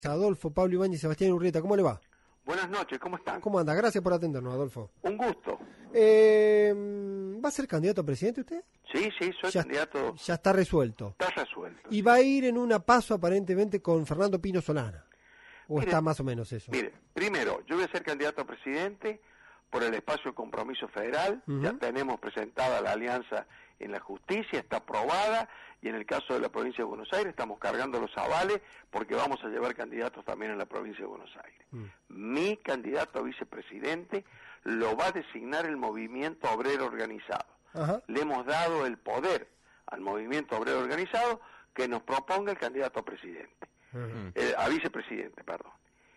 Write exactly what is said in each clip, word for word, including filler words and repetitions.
Adolfo, Pablo Ibáñez y Sebastián Urrieta, ¿cómo le va? Buenas noches, ¿cómo están? ¿Cómo anda? Gracias por atendernos, Adolfo. Un gusto. Eh, ¿Va a ser candidato a presidente usted? Sí, sí, soy ya, candidato. Ya está resuelto. Está resuelto. Y va a ir en una paso aparentemente con Fernando Pino Solana. ¿O Mire, está más o menos eso? Mire, primero, yo voy a ser candidato a presidente por el espacio de compromiso federal. Uh-huh. Ya tenemos presentada la alianza en la justicia, está aprobada, y en el caso de la provincia de Buenos Aires estamos cargando los avales porque vamos a llevar candidatos también en la provincia de Buenos Aires. Uh-huh. Mi candidato a vicepresidente lo va a designar el Movimiento Obrero Organizado. Uh-huh. Le hemos dado el poder al Movimiento Obrero Organizado que nos proponga el candidato a presidente, uh-huh. eh, a vicepresidente, perdón.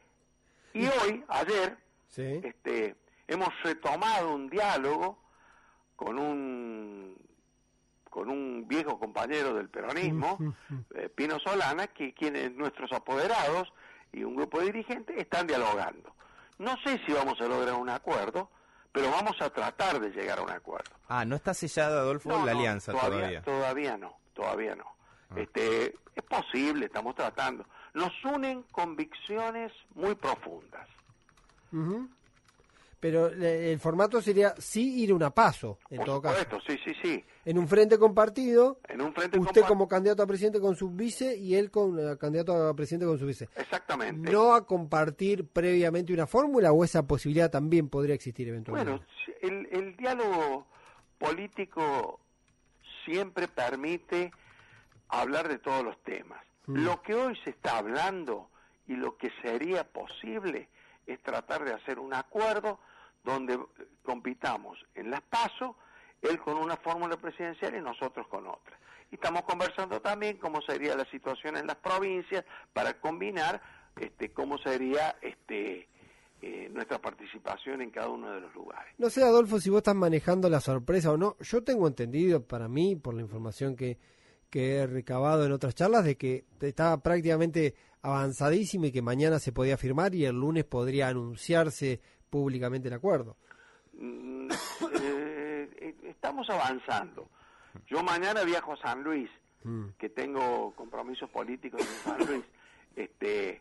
Y hoy, ayer, sí. este, hemos retomado un diálogo con un con un viejo compañero del peronismo, eh, Pino Solana, que quienes nuestros apoderados y un grupo de dirigentes están dialogando. No sé si vamos a lograr un acuerdo, pero vamos a tratar de llegar a un acuerdo. Ah, ¿no está sellada, Adolfo, no, la no, alianza todavía? Todavía, todavía no, todavía no. Ah. Este, es posible, estamos tratando. Nos unen convicciones muy profundas. Uh-huh. Pero el formato sería sí ir una paso, en Por todo supuesto, caso. sí, sí, sí. En un frente compartido, en un frente usted compa- como candidato a presidente con su vice y él como uh, candidato a presidente con su vice. Exactamente. ¿No a compartir previamente una fórmula o esa posibilidad también podría existir eventualmente? Bueno, el, el diálogo político siempre permite hablar de todos los temas. Mm. Lo que hoy se está hablando y lo que sería posible es tratar de hacer un acuerdo donde compitamos en las PASO, él con una fórmula presidencial y nosotros con otra. Y estamos conversando también cómo sería la situación en las provincias para combinar este cómo sería este eh, nuestra participación en cada uno de los lugares. No sé, Adolfo, si vos estás manejando la sorpresa o no. Yo tengo entendido, para mí, por la información que, que he recabado en otras charlas, de que estaba prácticamente avanzadísimo y que mañana se podía firmar y el lunes podría anunciarse públicamente el acuerdo. Mm, eh, estamos avanzando. Yo mañana viajo a San Luis, mm. que tengo compromisos políticos en San Luis. Este,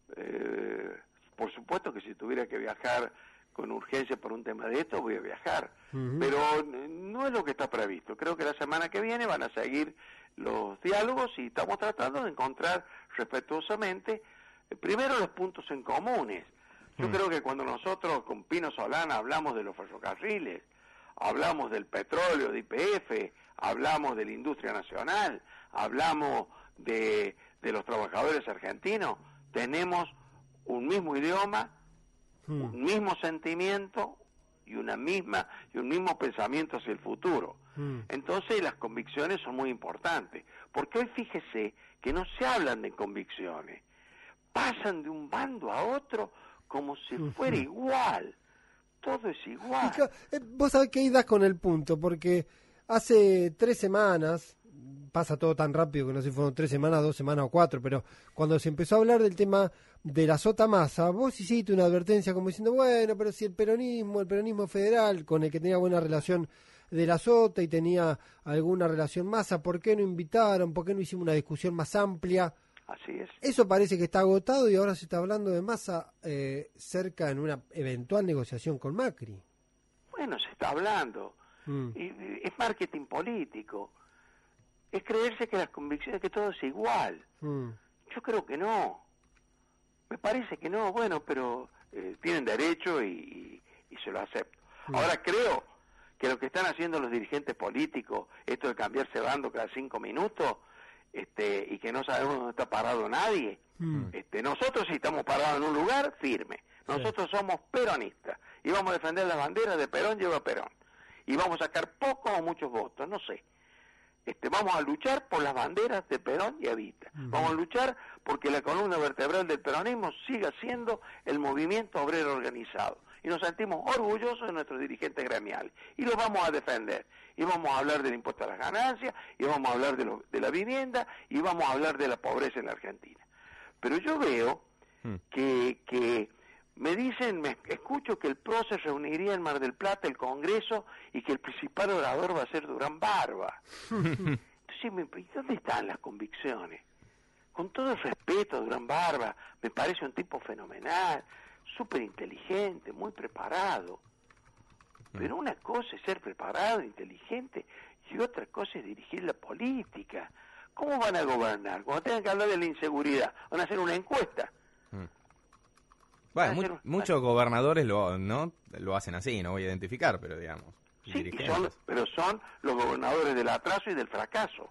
eh, por supuesto que si tuviera que viajar con urgencia por un tema de esto, voy a viajar. Uh-huh. Pero no es lo que está previsto. Creo que la semana que viene van a seguir los diálogos y estamos tratando de encontrar respetuosamente, eh, primero los puntos en comunes. Yo mm. creo que cuando nosotros con Pino Solana hablamos de los ferrocarriles, hablamos del petróleo, de Y P F, hablamos de la industria nacional, hablamos de, de los trabajadores argentinos, tenemos un mismo idioma, mm. un mismo sentimiento y una misma y un mismo pensamiento hacia el futuro. Mm. Entonces las convicciones son muy importantes, porque hoy fíjese que no se hablan de convicciones, pasan de un bando a otro como si fuera igual, todo es igual. Y, vos sabés que ahí das con el punto, porque hace tres semanas, pasa todo tan rápido que no sé si fueron tres semanas, dos semanas o cuatro, pero cuando se empezó a hablar del tema de la sota Massa, vos hiciste una advertencia como diciendo, bueno, pero si el peronismo, el peronismo federal, con el que tenía buena relación de la sota y tenía alguna relación Massa, ¿por qué no invitaron? ¿Por qué no hicimos una discusión más amplia? Así es. Eso parece que está agotado y ahora se está hablando de Massa eh, cerca en una eventual negociación con Macri. Bueno, se está hablando. Mm. Y, y, es marketing político. Es creerse que las convicciones, que todo es igual. Mm. Yo creo que no. Me parece que no. Bueno, pero eh, tienen derecho y, y, y se lo acepto. Mm. Ahora creo que lo que están haciendo los dirigentes políticos, esto de cambiarse bando cada cinco minutos, este y que no sabemos dónde está parado nadie, mm. este nosotros sí estamos parados en un lugar firme. Nosotros sí. somos peronistas y vamos a defender las banderas de Perón, lleva Perón. Y vamos a sacar pocos o muchos votos, no sé. Este, vamos a luchar por las banderas de Perón y Evita. Mm. Vamos a luchar porque la columna vertebral del peronismo siga siendo el movimiento obrero organizado. Y nos sentimos orgullosos de nuestros dirigentes gremiales. Y los vamos a defender. Y vamos a hablar del impuesto a las ganancias, y vamos a hablar de, lo, de la vivienda, y vamos a hablar de la pobreza en la Argentina. Pero yo veo mm. que, que me dicen, me escucho que el P R O se reuniría en Mar del Plata, el Congreso, y que el principal orador va a ser Durán Barba. Entonces, ¿dónde están las convicciones? con todo el respeto a Durán Barba, me parece un tipo fenomenal, súper inteligente, muy preparado. Pero una cosa es ser preparado, inteligente, y otra cosa es dirigir la política. ¿Cómo van a gobernar? Cuando tengan que hablar de la inseguridad, van a hacer una encuesta. Mm. Bueno, mu un... muchos gobernadores lo, ¿no? lo hacen así, no voy a identificar, pero digamos. Sí, y son, pero son los gobernadores del atraso y del fracaso.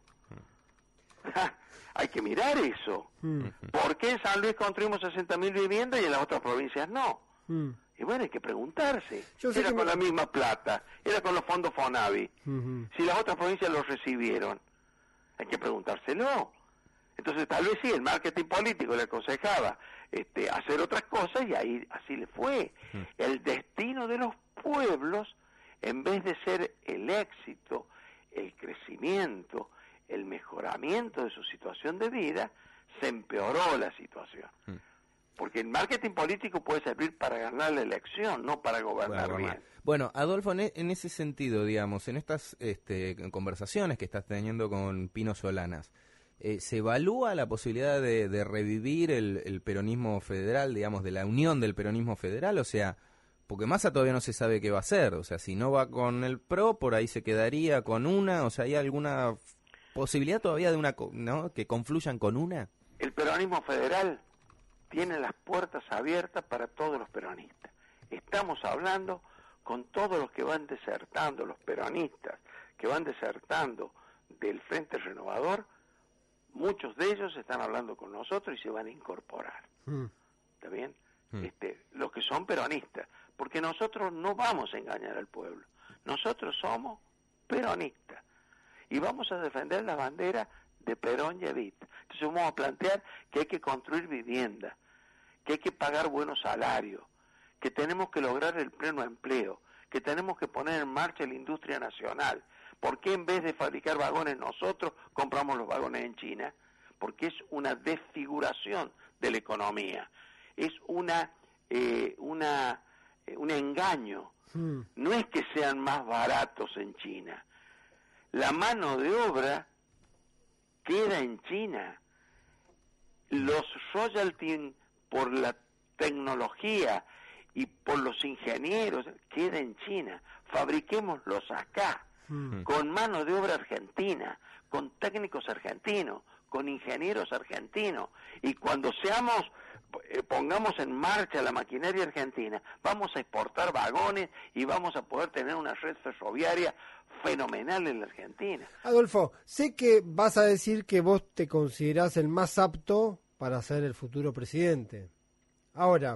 Mm. Hay que mirar eso. Mm. ¿Por qué en San Luis construimos sesenta mil viviendas y en las otras provincias no? Mm. Y bueno, hay que preguntarse. Yo sé era que con me... la misma plata, era con los fondos Fonavi. Uh-huh. Si las otras provincias los recibieron, hay que preguntárselo. Entonces tal vez sí, el marketing político le aconsejaba este, hacer otras cosas y ahí así le fue. Uh-huh. El destino de los pueblos, en vez de ser el éxito, el crecimiento, el mejoramiento de su situación de vida, se empeoró la situación. Uh-huh. Porque el marketing político puede servir para ganar la elección, no para gobernar bueno, bien. Bueno, Adolfo, en, en ese sentido, digamos, en estas este, conversaciones que estás teniendo con Pino Solanas, eh, ¿se evalúa la posibilidad de, de revivir el, el peronismo federal, digamos, de la unión del peronismo federal? O sea, porque Massa todavía no se sabe qué va a hacer. O sea, si no va con el P R O, por ahí se quedaría con una. O sea, ¿hay alguna posibilidad todavía de una, ¿no? que confluyan con una? El peronismo federal tiene las puertas abiertas para todos los peronistas. Estamos hablando con todos los que van desertando, los peronistas que van desertando del Frente Renovador, muchos de ellos están hablando con nosotros y se van a incorporar. Mm. ¿Está bien? Mm. Este, los que son peronistas, porque nosotros no vamos a engañar al pueblo. Nosotros somos peronistas y vamos a defender la bandera de Perón y Evita. Entonces vamos a plantear que hay que construir vivienda, que hay que pagar buenos salarios, que tenemos que lograr el pleno empleo, que tenemos que poner en marcha la industria nacional. ¿Por qué en vez de fabricar vagones nosotros compramos los vagones en China? Porque es una desfiguración de la economía, es una, eh, una eh, un engaño. Hmm. No es que sean más baratos en China. La mano de obra queda en China. Los royalties por la tecnología y por los ingenieros queda en China. Fabriquémoslos acá, mm. con mano de obra argentina, con técnicos argentinos, con ingenieros argentinos, y cuando seamos eh, pongamos en marcha la maquinaria argentina, vamos a exportar vagones y vamos a poder tener una red ferroviaria fenomenal en la Argentina. Adolfo, sé que vas a decir que vos te considerás el más apto para ser el futuro presidente. Ahora,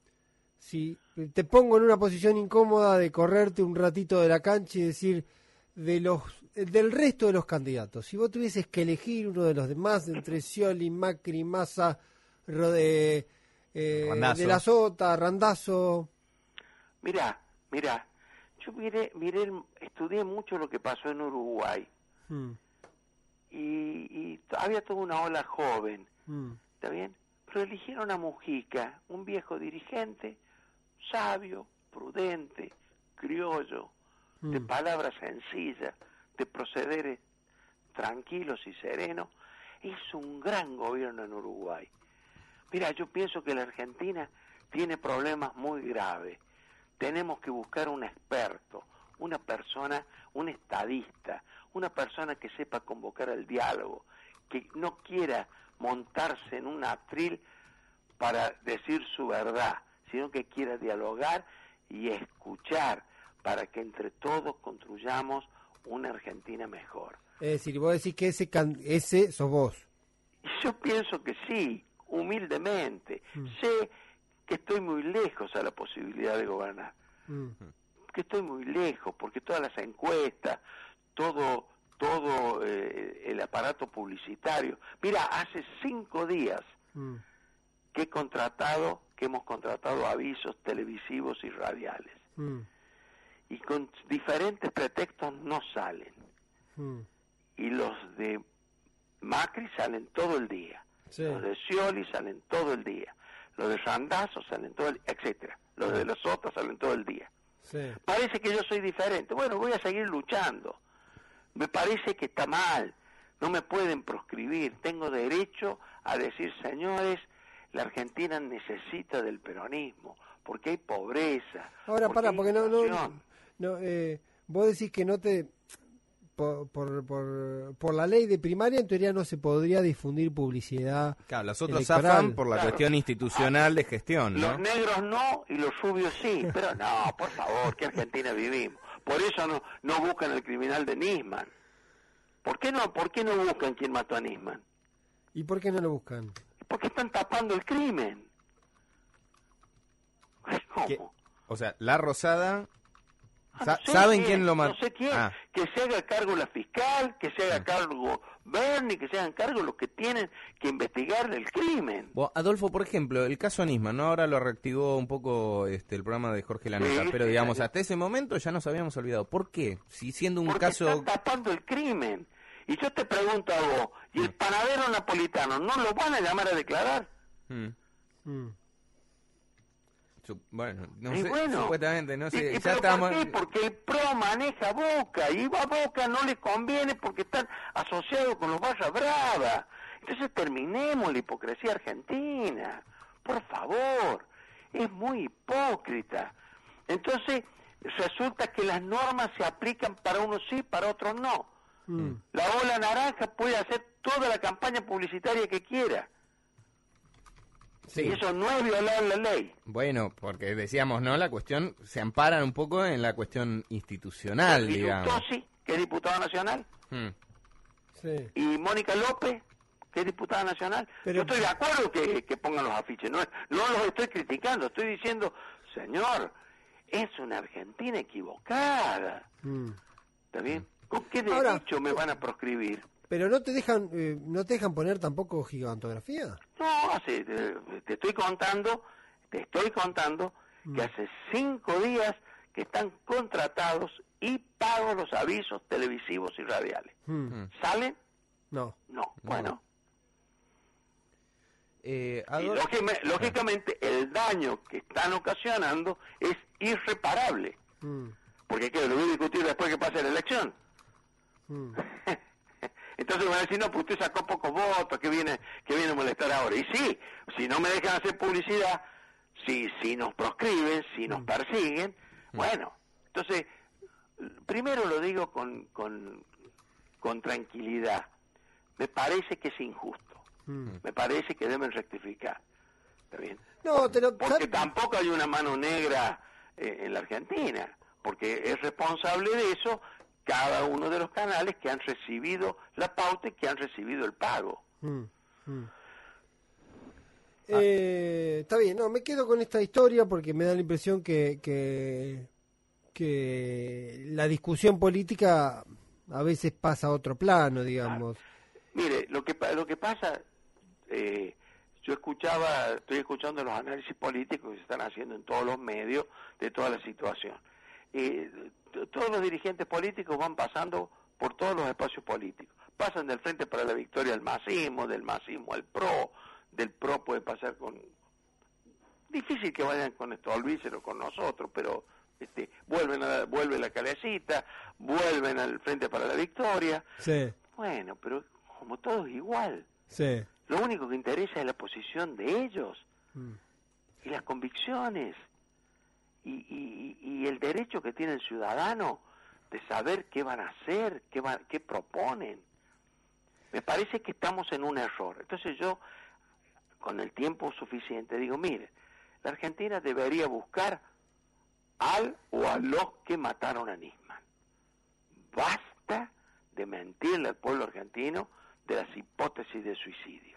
si te pongo en una posición incómoda de correrte un ratito de la cancha y decir de los del resto de los candidatos, si vos tuvieses que elegir uno de los demás entre Scioli, Macri, Massa, Rode, eh, De la Sota, Randazzo. Mirá, mirá, yo miré, miré, estudié mucho lo que pasó en Uruguay hmm. y, y había toda una ola joven, hmm. ¿está bien? Pero eligieron a Mujica, un viejo dirigente, sabio, prudente, criollo, mm. de palabras sencillas, de procederes tranquilos y serenos. Hizo un gran gobierno en Uruguay. Mira, yo pienso que la Argentina tiene problemas muy graves. Tenemos que buscar un experto, una persona, un estadista, una persona que sepa convocar al diálogo, que no quiera montarse en un atril para decir su verdad, sino que quiera dialogar y escuchar para que entre todos construyamos una Argentina mejor. Es decir, vos decís que ese, can ese sos vos. Yo pienso que sí, humildemente. Mm. Sé que estoy muy lejos a la posibilidad de gobernar. Mm. Que estoy muy lejos, porque todas las encuestas, todo... todo eh, el aparato publicitario. Mira, hace cinco días mm. que he contratado, que hemos contratado avisos televisivos y radiales. Mm. Y con diferentes pretextos no salen. Mm. Y los de Macri salen todo el día. Sí. Los de Scioli salen todo el día. Los de Randazzo salen todo el día, etcétera. Los de los otros salen todo el día. Sí. Parece que yo soy diferente. Bueno, voy a seguir luchando. Me parece que está mal, no me pueden proscribir, tengo derecho a decir, señores, la Argentina necesita del peronismo, porque hay pobreza. Ahora, porque pará, hay porque no, no, inflación. no eh, vos decís que no te, por, por, por, por la ley de primaria, en teoría no se podría difundir publicidad. Claro, los otros electoral. zafan por la Claro. cuestión institucional de gestión, ¿no? Los negros no y los rubios sí, pero no, por favor, ¿qué Argentina vivimos? Por eso no, no buscan al criminal de Nisman. ¿Por qué no, por qué no buscan quién mató a Nisman? ¿Y por qué no lo buscan? Porque están tapando el crimen. ¿Cómo? ¿Qué? O sea, la Rosada... Ah, Sa- no sé ¿Saben quién, quién lo mató? No sé quién. Ah. Que se haga cargo la fiscal, que se haga Ah. cargo Bernie, que se hagan cargo los que tienen que investigar el crimen. Vos, Adolfo, por ejemplo, el caso Nisman, ¿no? Ahora lo reactivó un poco este el programa de Jorge Lanata, Sí, pero sí, digamos, sí. hasta ese momento ya nos habíamos olvidado. ¿Por qué? Si siendo un Porque caso... están tapando el crimen. Y yo te pregunto a vos, ¿y el panadero napolitano no lo van a llamar a declarar? Mm. Mm. Su- Bueno, no Y sé, bueno, supuestamente, no ¿Y- sé, y ya pero estamos... ¿por qué? Porque el PRO maneja Boca, y a Boca no le conviene porque están asociados con los Barra Brava. Entonces terminemos la hipocresía argentina, por favor, es muy hipócrita. Entonces resulta que las normas se aplican para unos sí, para otros no. Mm. La ola naranja puede hacer toda la campaña publicitaria que quiera, Sí. y eso no es violar la ley. Bueno, porque decíamos, ¿no? La cuestión, se amparan un poco en la cuestión institucional, Y digamos. Tosi, que es diputado nacional, Mm. Sí. y Mónica López, que es diputada nacional. Pero- Yo estoy de acuerdo que, que pongan los afiches, no, es- no los estoy criticando, estoy diciendo, señor, es una Argentina equivocada. Mm. ¿Está bien? ¿Con qué Ahora- derecho me van a proscribir? Pero no te dejan, eh, no te dejan poner tampoco gigantografía. No, hace, te, te estoy contando, te estoy contando que hace cinco días que están contratados y pagos los avisos televisivos y radiales. Mm. Mm. ¿Salen? No. No. Bueno. Eh, Y Adol- lógicamente, lógicamente el daño que están ocasionando es irreparable, Mm. porque ¿qué? Lo voy a discutir después que pase la elección. Mm. Entonces van a decir, no, pues usted sacó pocos votos, que viene, que viene a molestar ahora. Y sí, si no me dejan hacer publicidad, si, si nos proscriben, si nos persiguen, bueno, entonces, primero lo digo con, con, con tranquilidad, me parece que es injusto, Mm. me parece que deben rectificar, ¿está bien? No, te lo, Porque ¿sabes? tampoco hay una mano negra eh, en la Argentina, porque es responsable de eso cada uno de los canales que han recibido la pauta y que han recibido el pago. Mm, mm. Eh, está bien, no, me quedo con esta historia porque me da la impresión que, que, que la discusión política a veces pasa a otro plano, digamos. Mire, lo que pa- lo que pasa, eh, yo escuchaba, estoy escuchando los análisis políticos que se están haciendo en todos los medios de toda la situación. Eh, t- todos los dirigentes políticos van pasando por todos los espacios políticos. Pasan del Frente para la Victoria al masismo, del masismo al PRO, del PRO puede pasar con... Difícil que vayan con esto, olvídenselo con nosotros, pero este, vuelven a, vuelve la Calecita, vuelven al Frente para la Victoria. Sí, Bueno, pero como todo es igual. sí. Lo único que interesa es la posición de ellos Mm. y las convicciones y, y, y el derecho que tiene el ciudadano de saber qué van a hacer, qué, va- qué proponen. Me parece que estamos en un error. Entonces yo, con el tiempo suficiente, digo, mire, la Argentina debería buscar al o a los que mataron a Nisman. Basta de mentirle al pueblo argentino de las hipótesis de suicidio.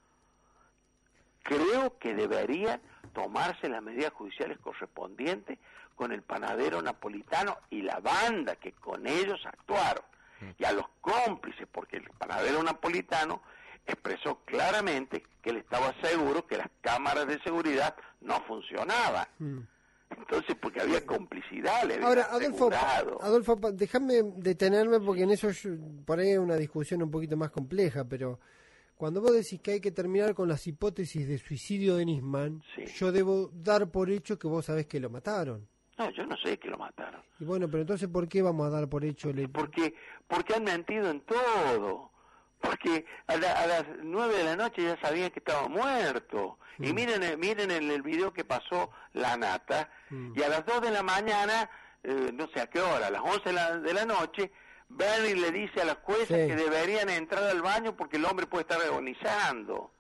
Creo que deberían tomarse las medidas judiciales correspondientes con el panadero napolitano y la banda que con ellos actuaron, y a los cómplices, porque el panadero napolitano expresó claramente que él estaba seguro que las cámaras de seguridad no funcionaban. Mm. Entonces, porque había complicidad, le habían Ahora, Adolfo, asegurado. Adolfo, pa- déjame detenerme porque en eso yo- por ahí hay una discusión un poquito más compleja, pero cuando vos decís que hay que terminar con las hipótesis de suicidio de Nisman, Sí. yo debo dar por hecho que vos sabés que lo mataron. No, yo no sé que lo mataron. Y bueno, pero entonces, ¿por qué vamos a dar por hecho el... Porque, porque han mentido en todo. porque a, la, a las nueve de la noche ya sabían que estaba muerto. Mm. Y miren, miren en el video que pasó la nata, mm. y a las dos de la mañana, eh, no sé a qué hora, a las once de la, de la noche, Bernie le dice a las juezas sí. que deberían entrar al baño porque el hombre puede estar agonizando.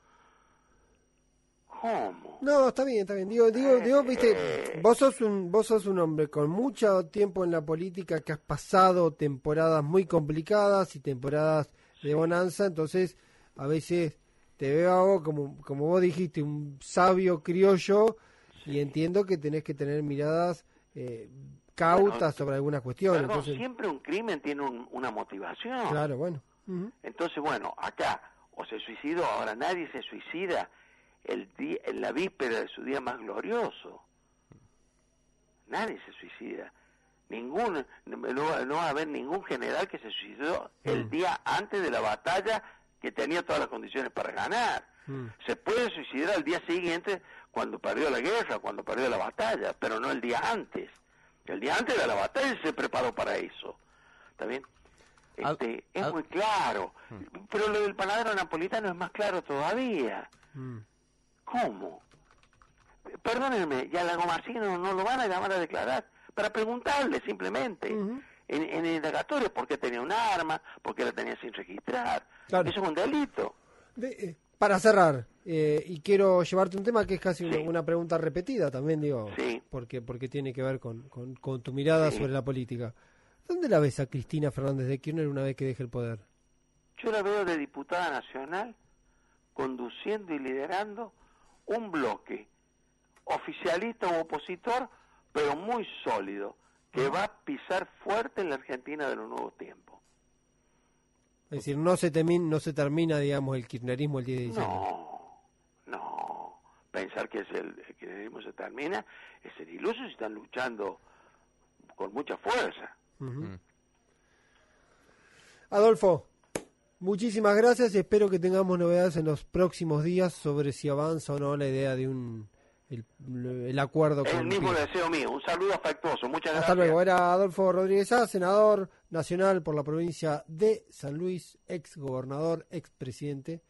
¿Cómo? No, está bien, está bien. Digo, digo, digo, viste, vos sos un, vos sos un hombre con mucho tiempo en la política, que has pasado temporadas muy complicadas y temporadas de bonanza, entonces a veces te veo a vos, como, como vos dijiste, un sabio criollo, sí. y entiendo que tenés que tener miradas eh, cautas bueno, sobre algunas cuestiones. Perdón, entonces... siempre un crimen tiene un, una motivación. Claro, bueno. Uh-huh. Entonces, bueno, acá, o se suicidó, ahora nadie se suicida el día, en la víspera de su día más glorioso. Nadie se suicida. Ningún, no, no va a haber ningún general que se suicidó mm. el día antes de la batalla que tenía todas las condiciones para ganar. Mm. Se puede suicidar al día siguiente cuando perdió la guerra, cuando perdió la batalla, pero no el día antes. El día antes de la batalla se preparó para eso. ¿Está bien? Este, al, es al, muy claro. Mm. Pero lo del panadero napolitano es más claro todavía. Mm. ¿Cómo? Perdónenme, ya a Lagomarsino no lo van a llamar a declarar para preguntarle simplemente uh-huh. en, en el indagatorio por qué tenía un arma, por qué la tenía sin registrar. Claro. Eso es un delito. De, eh, para cerrar, eh, y quiero llevarte un tema que es casi sí. una, una pregunta repetida también, digo, sí. porque porque tiene que ver con, con, con tu mirada sí. sobre la política. ¿Dónde la ves a Cristina Fernández de Kirchner una vez que deje el poder? Yo la veo de diputada nacional, conduciendo y liderando un bloque oficialista u opositor, pero muy sólido, que va a pisar fuerte en la Argentina de los nuevos tiempos. Es decir, no se, termina, no se termina, digamos, el kirchnerismo el diez de diciembre. No, no. Pensar que es el, el kirchnerismo se termina es ser iluso si están luchando con mucha fuerza. Uh-huh. Adolfo, muchísimas gracias, espero que tengamos novedades en los próximos días sobre si avanza o no la idea de un el, el acuerdo con... El mismo Pino. Deseo mío, un saludo afectuoso, muchas gracias. Hasta luego, era Adolfo Rodríguez A, senador nacional por la provincia de San Luis, ex gobernador, ex presidente